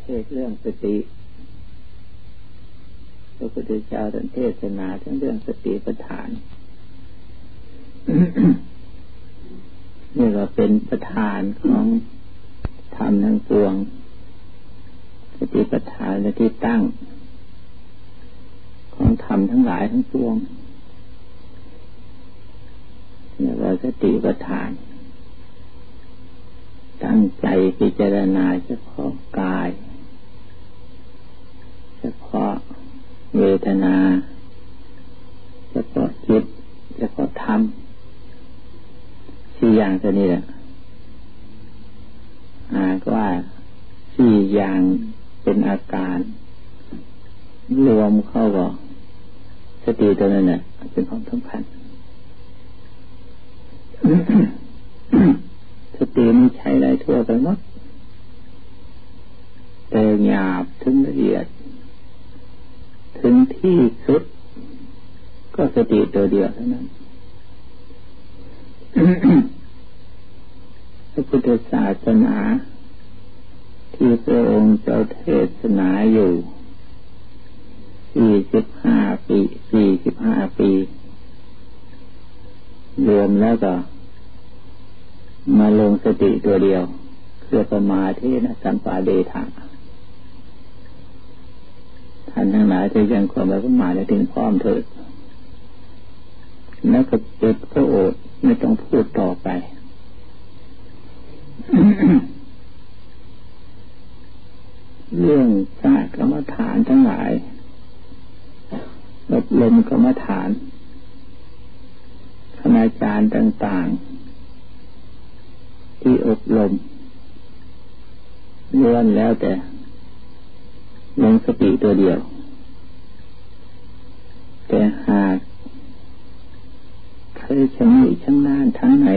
ศเรื่องสติพระพุทธเจ้าท่านเทศนาทั้งเรื่องสติปัฏฐาน นี่ก็เป็นประธานของธรรมทั้งปวงสติปัฏฐานและที่ตั้งของธรรมทั้งหลายทั้งปวงเรียกว่าสติปัฏฐานตั้งใจพิจารณาเฉพาะกายเฉพาะเวทนาเฉพาะจิตเฉพาะธรรมสี่อย่างตัวนี้แหละหากว่าสี่อย่างเป็นอาการรวมเข้าก็สติตัวนั้นน่ะเป็นของสำคัญ สติมันใช้ได้ทั่วไปหมดแต่หยาบถึงละเอียดถึงที่สุดก็สติตัวเดียวเท่านั้น พระพุทธศาสนาที่พระองค์เจ้าเทศนาอยู่45 ปีรวมแล้วก็มาลงสติตัวเดียวคือสมาธินะสัมปาเดธาท่านทั้งหลายที่ยังความประมาทและถึงพร้อมเถิดแล้วก็ปิดพระโอษฐ์ไม่ต้องพูดต่อไป เรื่องศาสตร์กรรมฐานทั้งหลายอบรมกรรมฐานคณาจารย์ต่างๆที่อบรมล้วนแล้วแต่ลงสติตัวเดียวแต่หากเคยชำนิชำนาญทั้งไหน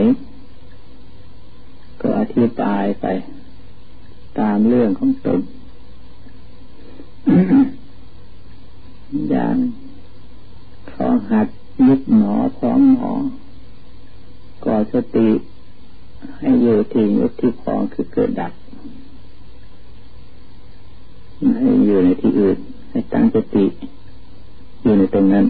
ก็อธิบายไปตามเรื่องของตน อย่างเขาหัดยุบหนอพร้อมหนอก่อสติให้อยู่ที่ยุบที่พองคือเกิดดับให้อยู่ในที่อื่นให้ตั้งสติอยู่ในตรงนั้น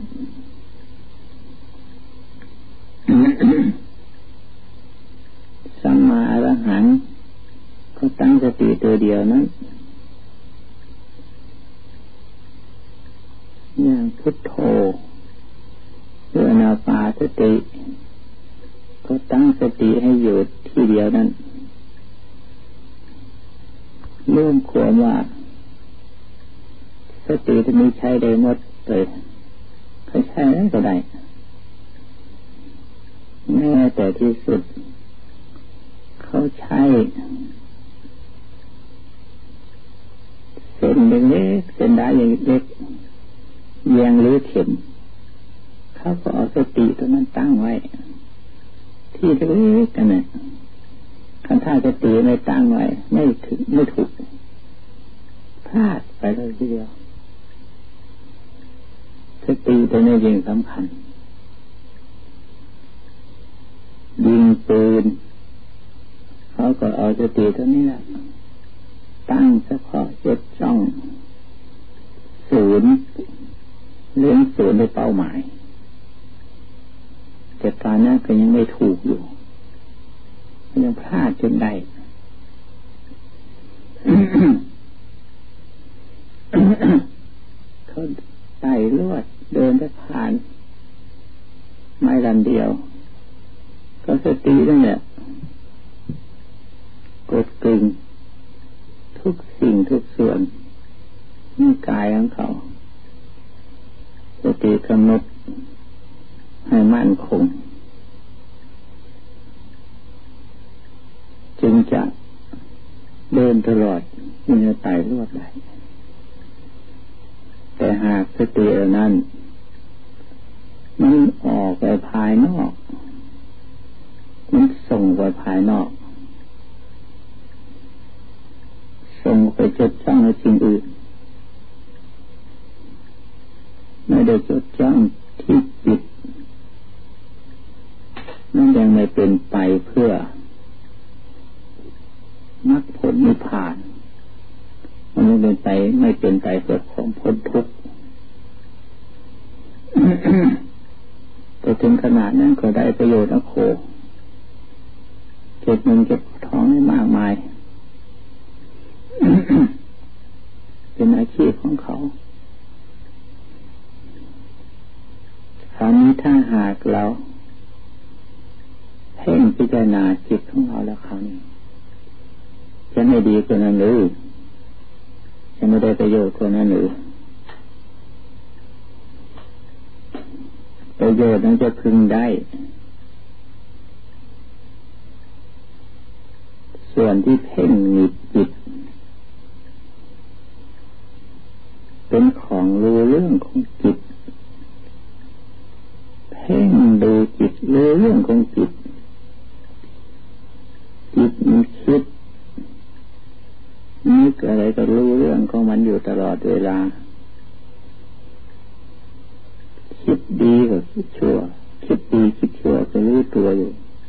สัมมาอรหังก็ตั้งสติตัวเดียวนั้นอย่างพุทโธหรืออานาปานสติก็ตั้งสติให้อยู่ที่เดียวนั้นรวมความว่าสติที่มีใช้ได้หมดเลยเขาใช้นั้นก็ได้แม้แต่ที่สุดเขาใช้เส้นเล็กๆเส้นได้เล็กๆแยงหรือเข็มเขาก็เอาสติตัวนั้นตั้งไว้ที่เล็กๆกันน่ะคันท่าสติไม่ตั้งไว้ไม่ถูกพลาดไปเลยทีเดียวสติตัวนี้ยิ่งสำคัญยิงปืนเขาก็เอาสติตัวนี้แหละตั้งเฉพาะจดจ้องศูนย์เลี้ยงศูนย์ในเป้าหมายแต่ตอนนั้นก็ยังไม่ถูกอยู่ยังพลาดจนได้ เขาไต่ลวดเดินไปผ่านไม้ลำเดียวก็สตินั่นแหละกดกึ่งทุกสิ่งทุกส่วนนี่กายของเขาสติกำหนดให้มั่นคงจึงจะเดินตลอดมันจะไต่ลวดได้แต่หากสตินั้นมันออกไปภายนอกมันส่งไปภายนอกส่งไปจดจ้องในสิ่งอื่นไม่ได้จดจ้องที่จิตนั่นยังไม่เป็นไปเพื่อมรรคผลนิพพานมันไม่เป็นไปเพื่อความพ้นทุกข์ แต่ถึงขนาดนั้นก็ได้ประโยชน์นะโคเก็บเงินเก็บทองให้มากมาย เป็นอาชีพของเขาคราวนี้ถ้าหากเราเพ่งพิจารณาจิตของเราแล้วคราวนี้จะไม่ดีกว่านั้นหรือจะไม่ได้ประโยชน์กว่านั้นหรือประโยชน์นั้นจะพึงได้ส่วนที่เพ่งหนีบจิตเป็นของรู้เรื่องของจิตเพ่งดูจิตรู้เรื่องของจิตจิตมันคิดนึกอะไรก็รู้เรื่องของมันอยู่ตลอดเวลาคิดดีก็คิดชั่วคิดดีคิดชั่วก็รู้ตัวอยู่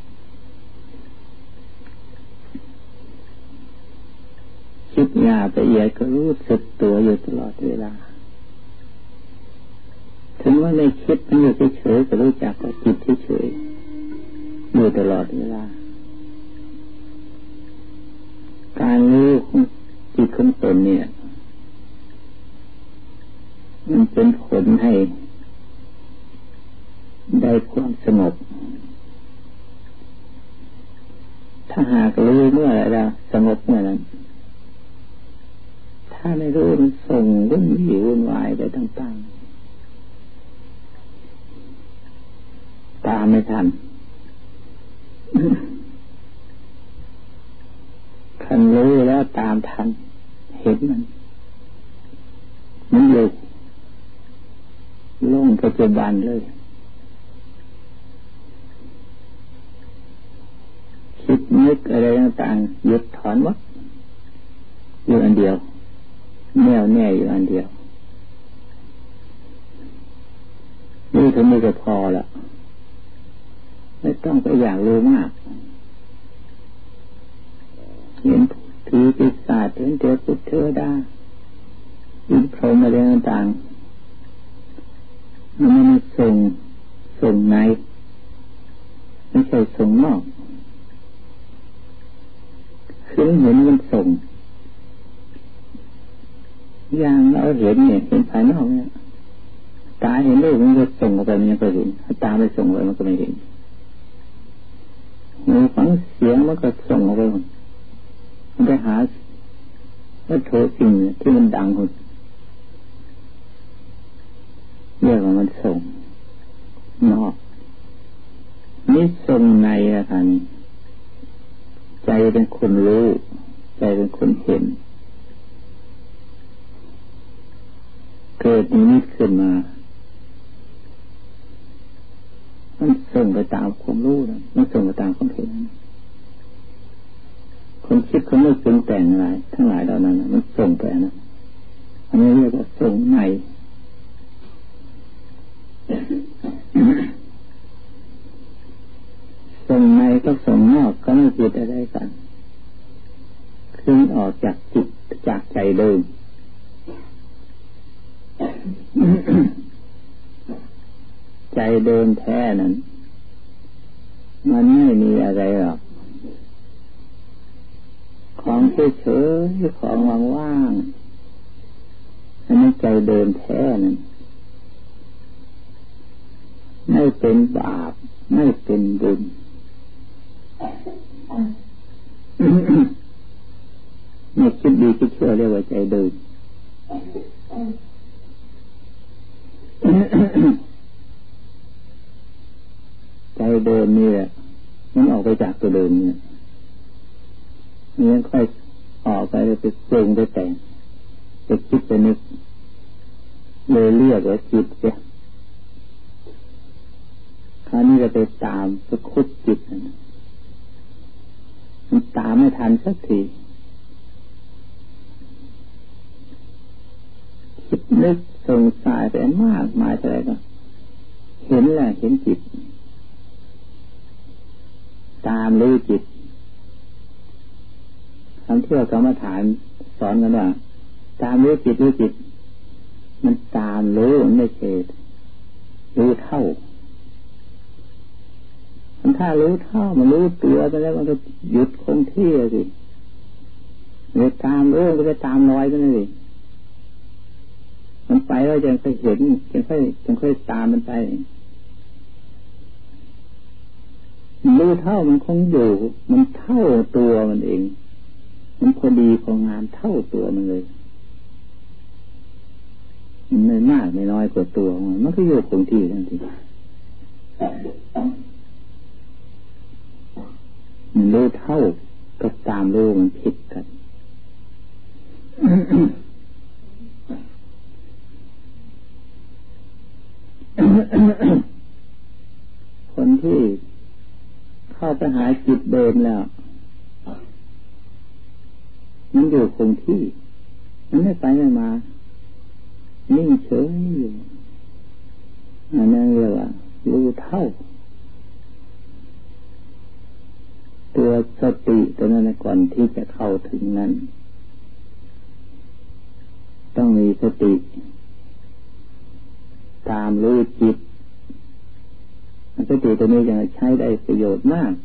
คิดหยาบละเอียดก็รู้สึกตัวอยู่ตลอดเวลาถึงว่าไม่คิดมันอยู่เฉยๆก็รู้จักว่าจิตเฉยๆอยู่ตลอดเวลาการรู้ของจิตของตนเนี่ยมันเป็นผลให้ได้ความสงบถ้าหากรู้เมื่อไรแล้วสงบเมื่อนั้นถ้าไม่รู้มันส่งวุ่นวายไปต่างๆตามไม่ทันคันรู้แล้วตามทันเห็นมันอยู่ลงปัจจุบันเลยคิดนึกอะไรต่างๆหยุดถอนวัดอยู่อันเดียวแน่วแน่อยู่อันเดียวนี่เท่านี้ก็พอละไม่ต้องไปอยากรู้มากเห็นผีปีศาจเห็นเทพเทวดาอินพรหมอะไรต่างๆมันไม่ส่งในไม่ใช่ส่งนอกคือเห็นมันส่งอย่างเราเห็นเนี่ยเห็นภายนอกเนี่ยตาเห็นรูปมันก็ส่งออกไปมันยังก็เห็นถ้าตาไม่ส่งไปมันก็ไม่เห็นหูฟังเสียงมันก็ส่งออกไปมันไปหาวัตถุสิ่งที่มันดังหุ่นเรียกว่ามันส่งนอกนี่ส่งในนะคะนี่ใจเป็นคนรู้ใจเป็นคนเห็นเกิดนิมิตขึ้นมามันส่งไปตามความรู้นะมันส่งไปตามความเห็นคนคิดเขาไม่ปรุงแต่งอะไรทั้งหลายเหล่านั้นมันส่งไปนะอันนี้เรียกว่าส่งในส่งในก็ส่งนอกก็ไม่ผิดอะไรกันคือออกจากจิตจากใจเดิมใจเดิมแท้นั้นมันไม่มีอะไรหรอกของเฉยๆของว่างๆอันนี้ใจเดิมแท้นั้นไม่เป็นบาปไม่เป็นบุญไม่คิดดีคิดชั่วเรียกว่าใจเดิมใจเดิมนี่แหละมันออกไปจากตัวเดิมเนี่ยมันค่อยออกไปไปปรุงไปแต่งไปคิดไปนึกเลยเรียกว่าจิตเนี่ยคราวนี้จะไปตามไปคุดจิตมันตามไม่ทันสักทีคิดนึกสงสัยไปมากมายอะไรก็เห็นแหละเห็นจิตตามรู้จิตคำที่เรากรรมฐานสอนกันว่าตามรู้จิตมันตามรู้มันไม่ใช่รู้เท่าถ้ารู้เท่ามันรู้ตัวไปแล้วมันก็หยุดคงที่สิเลยตามรู้ก็จะตามรอยกันเลยมันไปแล้วยังค่อยเห็นยังค่อยตามมันไปรู้เท่ามันคงอยู่มันเท่าตัวมันเองมันพอดีของงานเท่าตัวมันเลยมันไม่มากไม่น้อยกว่าตัวมันก็อยู่คงที่ทันทีมันรู้เท่ากับตามรู้มันผิดกัน คนที่เข้าไปหาจิตเดิมแล้วมันอยู่คงที่มันไม่ไปไม่มานิ่งเฉยอยู่อันนั้นเรียกว่ารู้เท่าตัวสติตัวนั้นก่อนที่จะเข้าถึงนั้นต้องมีสติตามรู้จิตสติตัวนี้ยังใช้ได้ประโยชน์มาก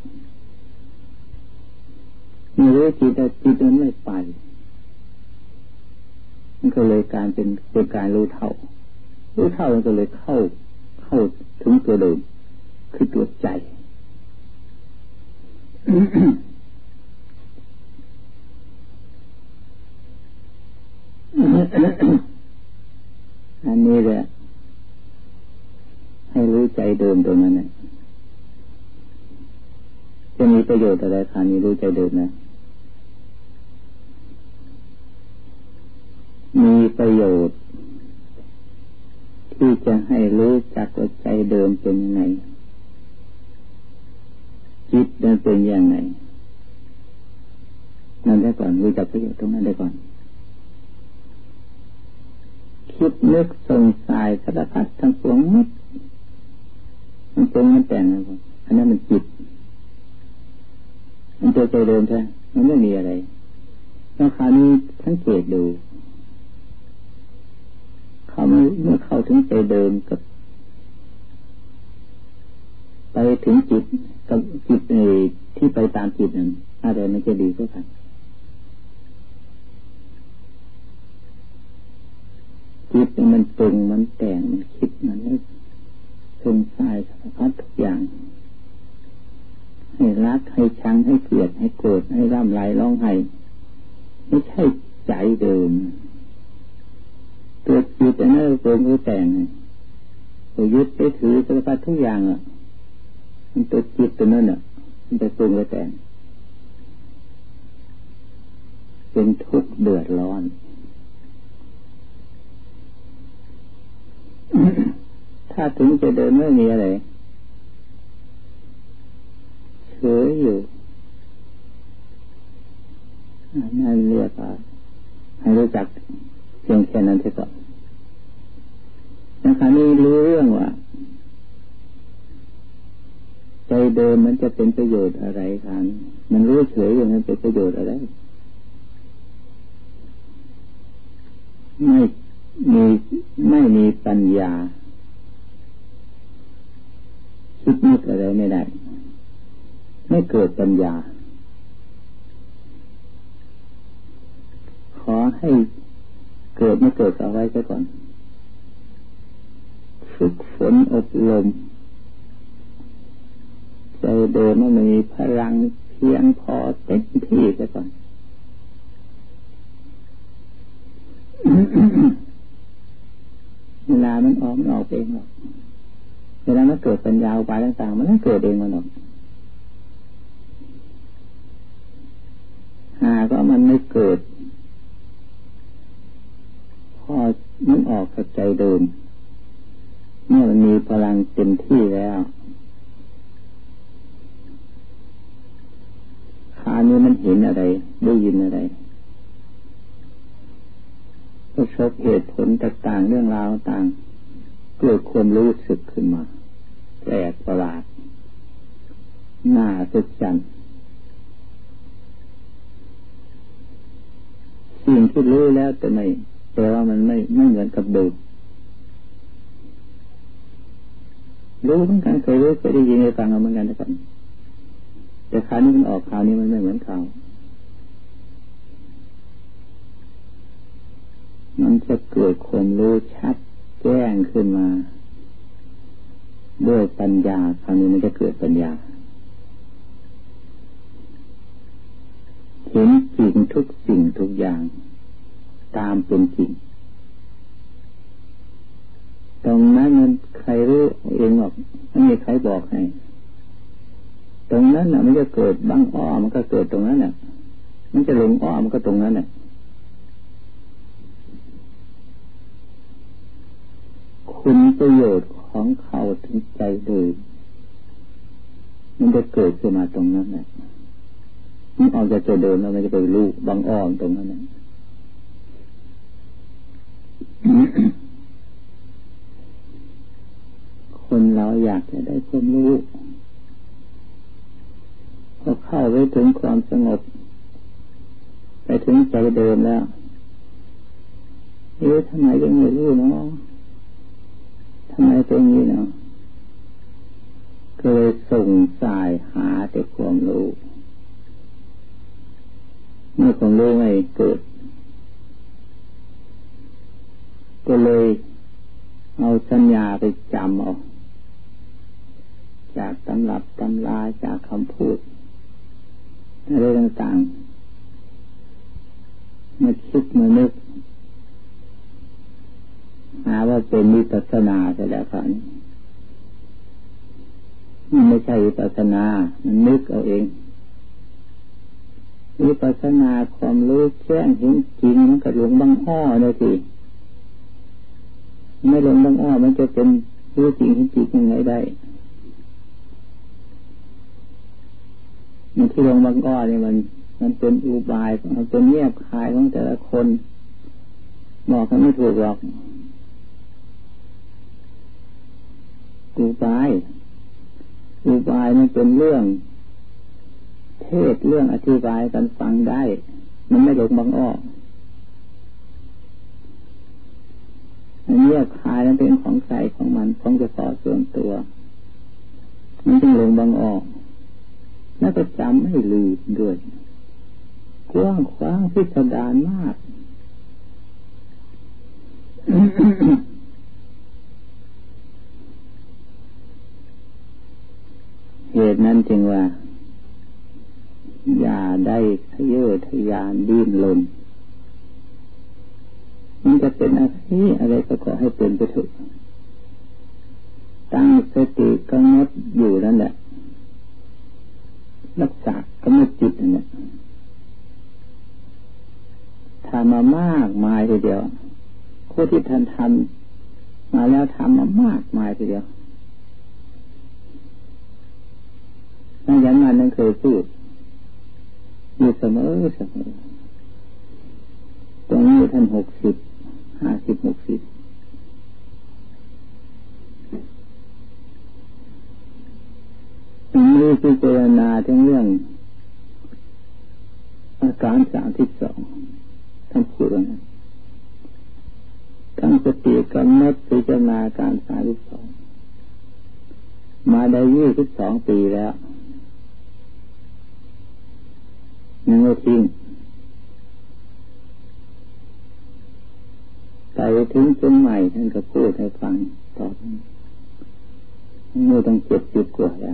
มีรู้จิตแต่จิตมันไม่ไปมันก็เลยการเป็นการรู้เท่ามันก็เลยเข้าถึงตัวเดิมคือตัวใจ อันนี้แหละให้รู้ใจเดิมตรงนั้นนะจะมีประโยชน์อะไรคะนี้รู้ใจเดิมนะมีประโยชน์ที่จะให้รู้จักว่าใจเดิมเป็นยังไงจิตนั้นเป็นยังไงนั่นได้ก่อนรู้จักประโยชน์ตรงนั้นได้ก่อนคิดนึกสงสัยสารพัดทั้งปวงมันปรุงมันแต่งอะไรอันนั้นมันจิตมันตัวใจเดิมใช่มันไม่มีอะไรแล้วคราวนี้สังเกตดูเมื่อเข้าถึงใจเดิมกับไปถึงจิตกับจิตที่ไปตามจิตนั้นอะไรมันจะดีกว่ากันจิตมันปรุงมันแต่งมันคิดมันนึกสงสัยสารพัดทุกอย่างให้รักให้ชังให้เกลียดให้โกรธให้ร่ำไรร้องไห้ไม่ใช่ใจเดิมตัวจิตอันนั้นปรุงแต่งตัวยึดไปถือสารพัดทุกอย่างอ่ะมันตัวจิตตัวนั้นอ่ะมันไปปรุงไปแต่งเป็นทุกข์เดือดร้อนถ้าถึงจะเดินไม่มีอะไรเฉยอยู่นั่นเรียกว่าให้รู้จักเพียงแค่นั้นเท่านั้นนะครับนี่รู้เรื่องว่าใจเดิมมันจะเป็นประโยชน์อะไรกันมันรู้เฉยอย่างนั้นเป็นประโยชน์อะไรไม่มีปัญญาคิดนึกอะไรไม่ได้ไม่เกิดปัญญาขอให้เกิดไม่เกิดเอาไว้ซะก่อนฝึกฝนอบรมใจเดิมมันมีพลังเพียงพอเต็มที่ซะก่อน เวลามันออกเองหรอกเวลามันเกิดปัญญาไปต่างๆมันไม่เกิดเองมันหรอกหาก็มันไม่เกิดพอมันออกจากใจเดิมเมื่อมันมีพลังเต็มที่แล้วคราวนี้มันเห็นอะไรได้ยินอะไรประสบเหตุผลต่างๆเรื่องราวต่างเกิดความรู้สึกขึ้นมาแปลกประหลาดน่าอัศจรรย์ สสิ่งที่รู้แล้วแต่ว่ามันไม่เหมือนกับเดิมรู้เหมือนกันเคยรู้เคยได้ยินได้ฟังเหมือนกันนะครับแต่คราวนี้มันออกคราวนี้มันไม่เหมือนคราวมันจะเกิดความรู้ชัดแจ้งขึ้นมาด้วยปัญญาคราวนี้มันจะเกิดปัญญาเห็นจริงทุกสิ่งทุกอย่างตามเป็นจริงตรงนั้นมันใครรู้เองหรอกไม่มีใครบอกให้ตรงนั้นน่ะมันจะเกิดบังอ้อมันก็เกิดตรงนั้นน่ะมันจะหลงอ้อมันก็ตรงนั้นน่ะคุณประโยชน์ของเขาถึงใจเลยมันจะเกิดขึ้นมาตรงนั้นน่ะมันออกจากตัวเดิมแล้วมันจะไปรู้บังอ้อตรงนั้นน่ะ คนเราอยากจะได้ความรู้พอเข้าไปถึงความสงบไปถึงใจเดิมแล้วทำไมยังไม่รู้เนาะทำไมเป็นอย่างนี้เนาะก็เลยส่งสายหาแต่ความรู้เมื่อความรู้ไม่เกิดก็เลยเอาสัญญาไปจำเอาจากตำรับตำราจากคำพูดอะไรต่างๆมาคิดมานึกหาว่าเป็นวิปัสสนาไปแล้วครับมันไม่ใช่วิปัสสนามันนึกเอาเองวิปัสสนาความรู้แจ้งเห็นจริงมันก็หลงบังอ้อเลยทีไม่หลงบังอ้อมันจะเป็นรู้จริงเห็นจริงยังไงได้มันที่ลงบางอ้อนี่มันเป็นอุบายมันเป็นเงียบคายของแต่ละคนบอกกันไม่ถูกหรอกอุบายมันเป็นเรื่องเทศเรื่องอธิบายกันฟังได้มันไม่ลงบางอ้อเงียบคายนั้นเป็นของใครของมันของเฉพาะส่วนตัวมันจึงลงบางอ้อแล้วก็จำให้ลืมด้วยกว้างขวางพิสดารมาก เหตุนั้นจึงว่าอย่าได้ทะเยอทะยานดิ้นรนมันจะเป็นอะไรก็ขอให้เป็นไปเถอะตั้งสติกำหนดอยู่นั่นแหละรักษากำหนดจิตนั่นแหละทำมามากมายทีเดียวผู้ที่ท่านทำมาแล้วทำมามากมายทีเดียวนั่นอย่างนั้นนั่นเคยพูดอยู่เสมอตรงนี้ท่าน50-60มีพิจารณาถึงเรื่องอาการ32ท่านพูดว่าตั้งสติกำหนดพิจารณาอาการ32มาได้22 ปีแล้วยังไม่ทิ้งไปถึงจนใหม่ท่านก็พูดให้ฟังต่อไปเมื่อต้อง70 กว่าแล้ว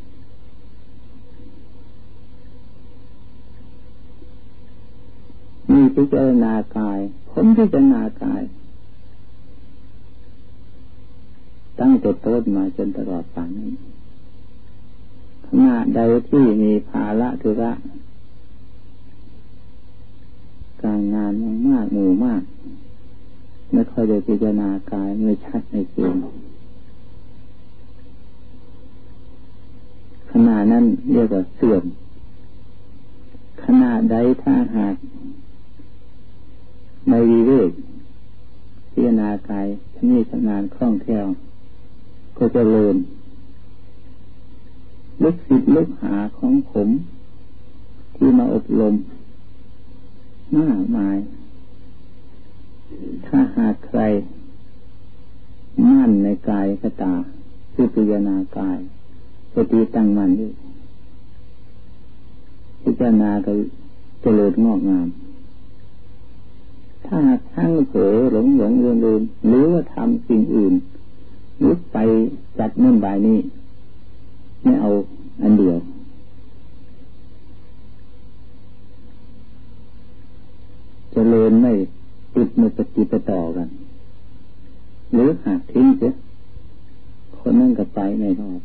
มีพิจารณากายผมพิจารณากายตั้งแต่ต้นมาจนตลอดป่านนี้ขณะใดที่มีภาระธุระการงานมากหมู่มากไม่ค่อยได้พิจารณากายไม่ชัดไม่เจนขณะนั้นเรียกว่าเสื่อมขณะใดถ้าหากในวิเวกพิจารณากายนี่ชำนาญคล่องแคล่วก็จะเลินลูกศิษย์ลูกหาของผมที่มาอบรมมากมายากใครมั่นในกายคตาคือพิจารณากายสติตั้งมั่นอยู่พิจารณาก็เจริญงอกงามถ้าทั้งเผลอหลงลืมหรือว่าทำสิ่งอื่นหรือไปจัดนู่นบ่ายนี้ไม่เอาอันเดียวเจริญไม่ติดไม่ปฏิปต่อกันหรือหักทิ้งเสียคนนั่นก็ไปไม่รอด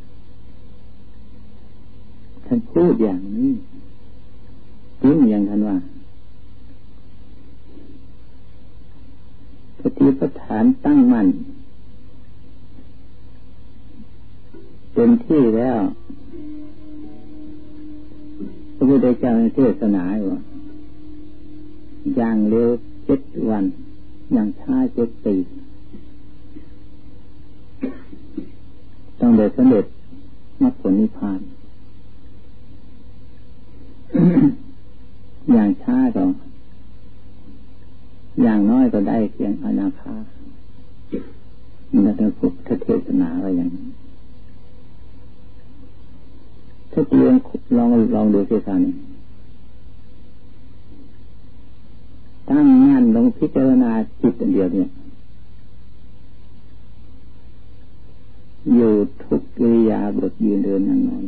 ท่านพูดอย่างนี้จริงอย่างท่านว่าสติปัฏฐานตั้งมั่นเต็มที่แล้วพระพุทธเจ้าเทศนาว่าอย่างเร็ว7 วันอย่างช้า7 ปีต้องได้สำเร็จมรรคผลนิพพาน อย่างช้าก็อย่างน้อยก็ได้เพียงอนาคามันจะพุทธเทศนาอะไรอย่างนี้ถ้าเตียงลองดูสิท่านตั้งมั่นลงพิจารณาจิตเดียวเนี่ยอยู่ทุกกิริยาบทยืนเดินนั่งนอน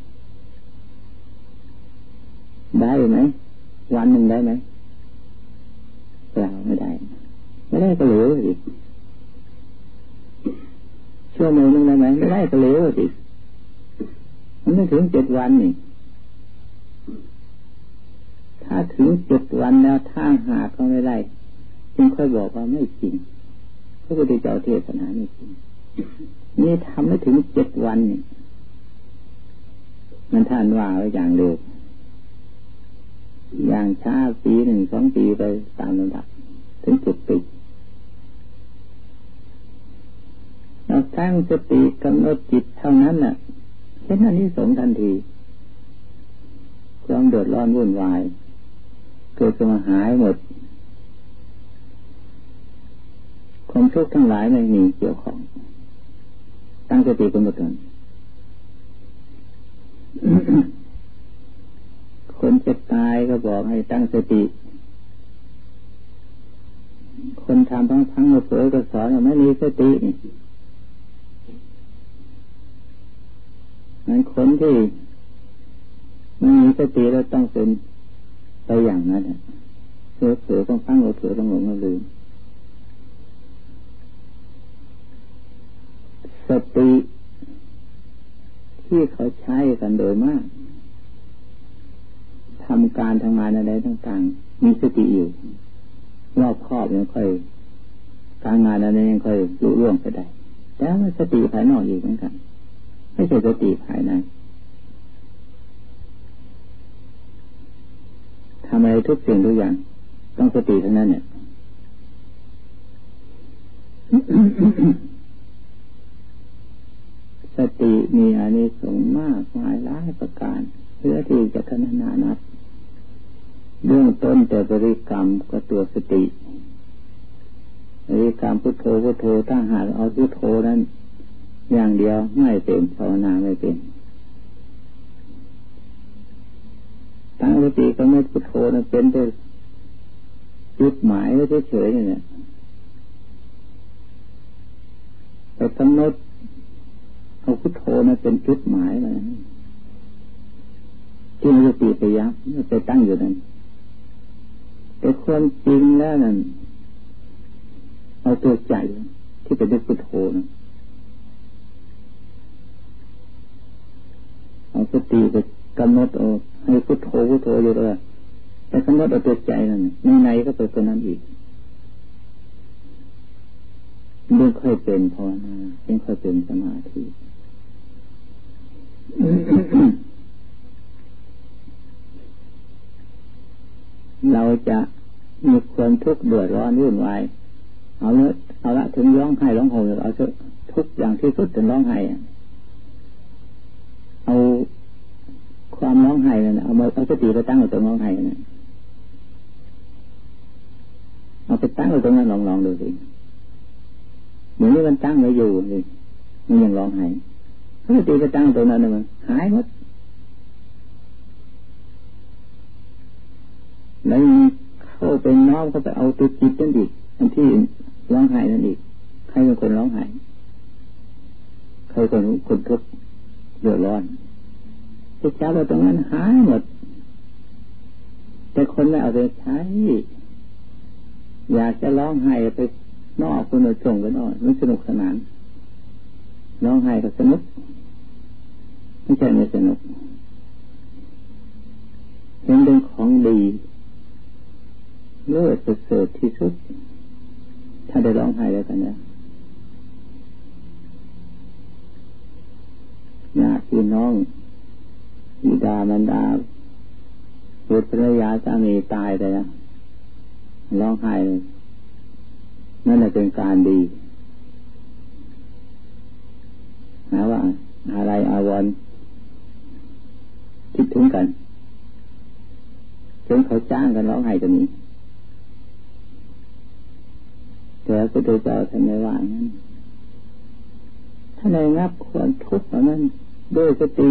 ได้ไหมวันหนึ่งได้ไหมเปล่าไม่ได้ก็เหลวสิชั่วโมงนึงได้ไหมไม่ได้ก็เหลวสิมันไม่ถึง7 วันนี่ถ้าถึง7 วันแล้วถ้าหากเขาไม่ได้จึงค่อยบอกว่าไม่จริงพระพุทธเจ้าเทศนาไม่จริงนี่ทำไม่ถึง7 วันนี่มันท่านว่าไว้อย่างเร็วอย่างช้าปี 1 2 ปีไปตามลำดับถึง7 ปีเราตั้งสติกำหนดจิตเท่านั้นน่ะเช่นนั้นนี่สงทันทีความเดือดร้อนวุ่นวายเกิดมาหายหมดความทุกข์ทั้งหลายไม่มีเกี่ยวของตั้งสติกำหนดกัน คนจะตายก็บอกให้ตั้งสติคนทำพังเผลอก็สอนว่าไม่มีสตินั้นคนที่ไม่มีสติแล้วต้องเป็นไปอย่างนั้นเผลอต้องพังเผลอต้องหลงลืมสติที่เขาใช้กันโดยมากทำการทำงานอะไรต่างๆมีสติอยู่รอบครอบยังค่อยการงานอะไรยังค่อยลุล่วงไปได้แต่ว่าสติภายนอกอยู่เหมือนกันไม่ใช่สติภายในทำอะไรทุกสิ่งทุกอย่างต้องสติเท่านั้นเนี่ย สติมีอานิสงส์มากมายหลายประการเพื่อที่จะขนานับเรื่องต้นแต่บริกรรมก็ตัวสติบริกรรมพุทโธพุทโธถ้าหากเอาพุทโธนั้นอย่างเดียวไม่เป็นภาวนาไม่เป็นตั้งสติก็ไม่พุทโธนั้นเป็นแต่จุดหมายไว้เฉยๆนี่แหละไปกำหนดเอาพุทโธนั้นเป็นจุดหมายเลยที่มีสติไปยับไปตั้งอยู่นั้นแต่ความจริงแล้วนั่นเอาตัวใจที่เป็นพุทโธนะเอาสติไปกำหนดเอาให้พุทโธอยู่เลยแต่กำหนดเอาตัวใจนั่นในก็เป็นตัวนั้นอีกยังค่อยเป็นภาวนายังค่อยเป็นสมาธิ เราจะมีความทุกข์เดือดร้อนวุ่นวายเอาละถึงร้องไห้ร้องโหยเอาทุกอย่างที่สุดถึงร้องไห้เอาความร้องไห้นั่นเอาสติไปตั้งอยู่ตรงร้องไห้นั่นเอาไปตั้งไว้ตรงนั้นลองดูสิเหมือนที่มันตั้งไว้อยู่สิมันยังร้องไห้ถ้าตีไปตั้งตรงนั้นมันหายหมดแล้วเข้าไปน้อมเข้าไปเอาตัวจิตนั่นอีกอันที่ร้องไห้นั่นอีกใครเป็นคนร้องไห้ใครเป็นคนทุกข์เดือดร้อนจิตใจเราตรงนั้นหายหมดแต่คนไม่เอาไปใช้อยากจะร้องไห้ไปนอกคนเราส่งไปนอกมันสนุกสนานร้องไห้ก็สนุกไม่ใช่ไม่สนุกเห็นเป็นของดีเลิศประเสริฐที่สุดถ้าได้ร้องไห้แล้วกันเนี่ยญาติพี่น้องบิดามารดาบุตรภรรยาสามีตายไปแล้วร้องไห้เลยนั่นแหละเป็นการดีหาว่าอะไรอาวรณ์คิดถึงกันจนเขาจ้างกันร้องไห้กันนี้แต่พระพุทธเจ้าท่านไม่ว่างั้นถ้าในงับความทุกข์เหล่านั้นด้วยสติ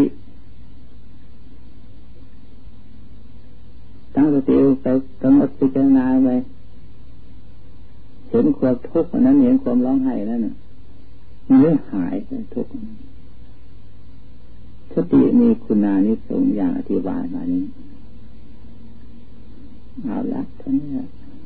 ตั้งสติไปกำหนดพิจารณาไปเห็นความทุกข์นั้นเห็นความร้องไห้นั้นมันไม่หายทุกข์สติมีคุณานิสงส์อย่างอธิบายมานี้เอาละเท่านี้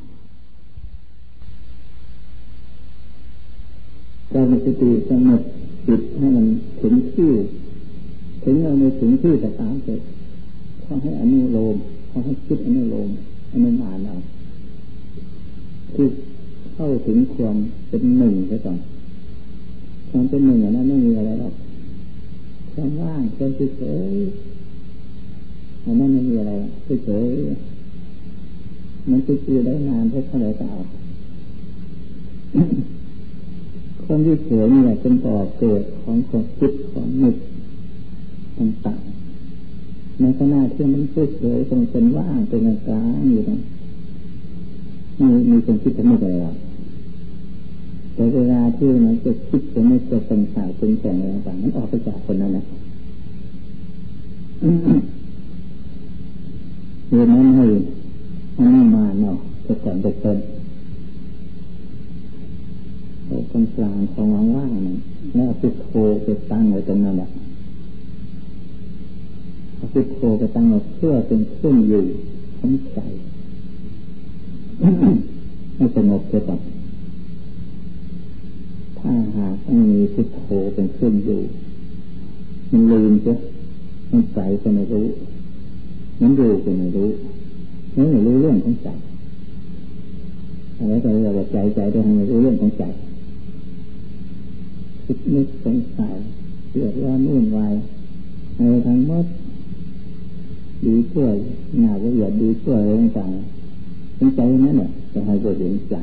การมีสติกำหนดจิตให้มันถึงที่ถึงเราในถึงที่แต่ตามเสร็จเขาให้อนุโลมเขาให้คิดอนุโลมอนุมานเอาคือเข้าถึงความเป็นหนึ่งไปก่อนความเป็นหนึ่งอันนั้นไม่มีอะไรหรอกความว่างความเฉยอันนั้นไม่มีอะไรเฉยมันคือได้นานเท่าไหร่ก็เอาความที่เฉยนี่แหละเป็นบ่อเกิดของความคิดของนึกต่างๆในขณะที่มันเฉยๆตรงเป็นว่างเป็นกลางอยู่ตรงมีความคิดจะไม่ได้หรอกแต่เวลาที่มันจะคิดจะไม่จะเป็นสายเป็นแสงอะไรต่างๆมันออกไปจากคนนั้นแหละเรื่องนั้นให้อันนี้มาเนาะจะก่อนจะเกินตรงกลางของว่างๆแล้วพุทโธไปตั้งไว้ตรงนั้นแหละพุทโธไปตั้งไว้เพื่อเป็นเครื่องอยู่ของใจให้สงบไปก่อนถ้าหากไม่มีพุทโธเป็นเครื่องอยู่มันลืมจ้ะมันใจก็ไม่รู้มันอยู่ก็ไม่รู้ไม่รู้เรื่องของใจอะไรก็เรียกว่าใจแต่ไม่รู้เรื่องของใจคิดนึกสงสัยเดือดร้อนวุ่นวายในทั้งหมดดีช่วยหน้าละเอียดดีช่วยอะไรต่างๆเป็นใจนั่นแหละจะให้เกิดเห็นใจ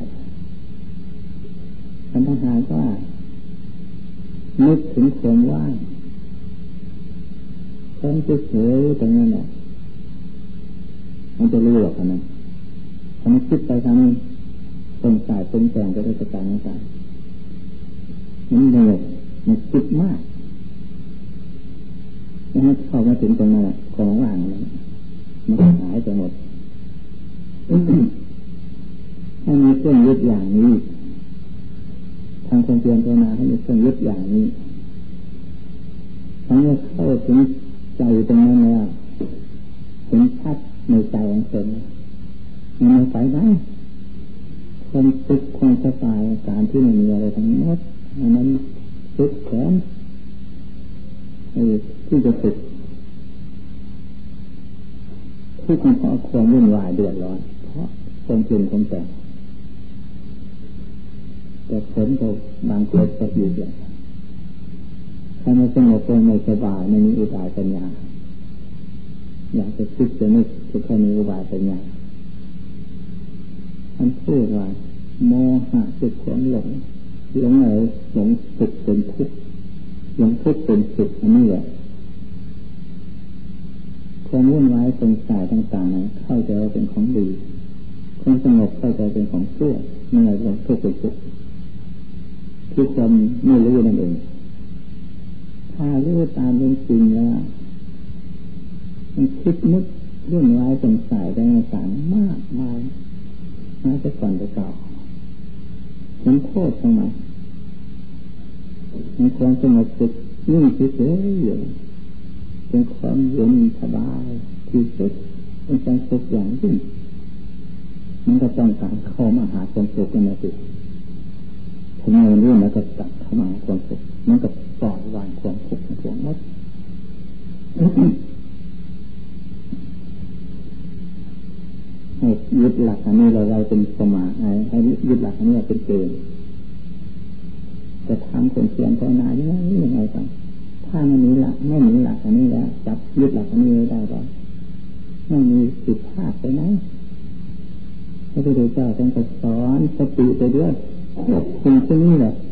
ท่านทหารว่านึกถึงความว่างความเฉยๆตรงนั้นแหละมันจะรู้หรอกนะถ้ามันคิดไปทางสงสัยปรุงแต่งไปด้วยประการต่างๆมันเหนื่อยมันคิดมากแล้วเข้ามาถึงตรงนั้นของว่างนั้นมันหายไปหมดให้มีเครื่องยึดอย่างนี้ทางความเพียรภาวนาให้มีเครื่องยึดอย่างนี้ทั้งนี้เข้าถึงใจตรงนั้นแล้วเห็นชัดในใจของตนมันไม่ไปไหนความสุขความสบายการที่ไม่มีอะไรทั้งหมดนั้นสุขแสนที่จะสุขทุกข์เพราะความวุ่นวายเดือดร้อนเพราะความเปลี่ยนความแต่งแต่ผลก็บางคนก็อยู่อย่างถ้าไม่สงบไม่สบายไม่มีอุบายปัญญาอยากจะคิดจะนึกจะแค่มีอุบายปัญญาท่านพูดว่าโมหะคือความหลงอะไรหลงสุขเป็นทุกข์หลงทุกข์เป็นสุขอันนี้แหละความวุ่นวายสงสัยต่างๆเข้าใจว่าเป็นของดีคความสงบเข้าใจเป็นของชั่วนั่นแหละเป็นทุกข์เป็นสุขคือความไม่รู้นั่นเองถ้ารู้ตามเป็นจริงแล้วมันคิดนึกเรื่องร้ายสงสัยต่างๆมากมายน่าจะก่อนจะเก่ามันโทษของมันมีความสงบสุขนิ่งเฉยๆอยู่เป็นความเย็นสบายที่สุดเป็นความสุขอย่างยิ่งมันก็ต้องการเข้ามาหาความสุขนั่นแหละสิทำไมมันรู้แล้วก็ตัดเข้ามาความสุขมันก็ปล่อยวางความทุกข์ทั้งหมดให้ยึดหลักอันนี้เราเป็นสมาให้ยึดหลักอันนี้เป็นเกณฑ์จะทำคนเพียรภาวนายังไงกันถ้าไม่มีหลักอันนี้แล้วจับยึดหลักอันนี้ไม่ได้หรอกไม่มีผิดพลาดไปไหนพระพุทธเจ้าท่านก็สอนสติไปด้วยควบคุมตรงนี้แหละ